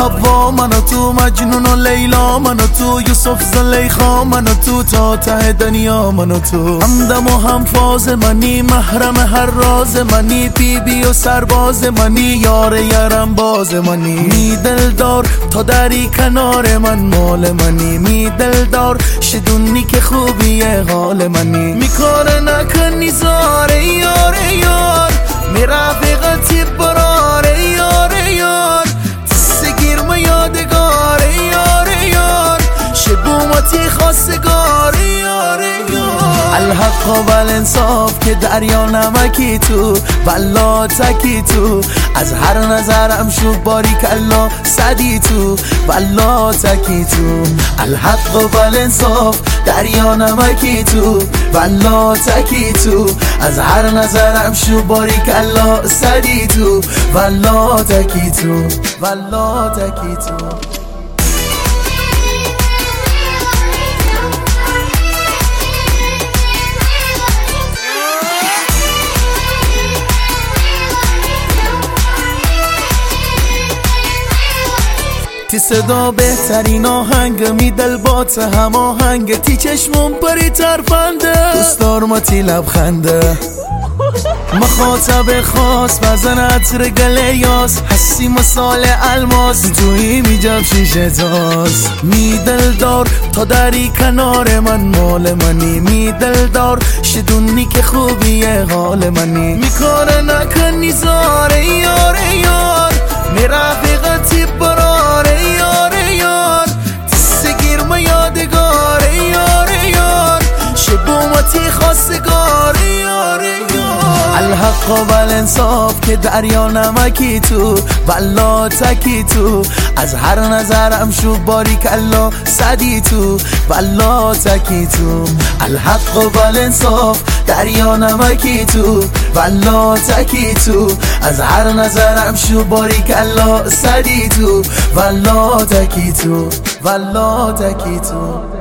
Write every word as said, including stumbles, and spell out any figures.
حوا من و تو، مجنون و لیلا من و تو، یوسف زلیخا من و تو، تا ته دنیا من و تو. همدم و هم فاز منی، محرم هر راز منی، بی بی و سرباز منی، یار یارم باز منی. می دلدار تا دری کنار من مال منی، می دلدار شدونی که خوبیه حال منی. می کار نکنی زاره یار یار، می رفیقتی براره یار یار، تسگیر ما یادگار یار یار، شبومتی خواستگار یار یار. الحق و الانصاف که دریا نمکی تو، والله تکی تو، از هر نظرم شو باریک الله صدی تو، والله تکی تو. الحق و الانصاف دریا نمکی تو، والله تکی تو، از هر نظرم شو باریک الله صدی تو، والله تکی تو، والله تکی تو. تی صدا بهترین آهنگ، می دل بات هماهنگ، تی چشمون پری ترفنده، دوست دار ما تی لبخنده. مخاطب خاص بزن عطر گله یاس، حسی مثال الماس، توی می جب شیشه تاز. می دلدار تا دری کنار من مال منی، می دلدار شدونی که خوبیه حال منی. می کار نکنی زاره یار یار، می رفیقتی براره یار یار، تسگیر ما یادگار یار یار، شبومتی خواستگار یار یار. الحق و الانصاف که دریا نمکی تو، والله تکی تو، از هر نظرم شو باریک الله صدی تو، والله تکی تو. الحق و الانصاف دریا نمکی تو، والله تکی تو، از هر نظرم شو باریک الله صدی تو، والله تکی تو، والله تکی تو.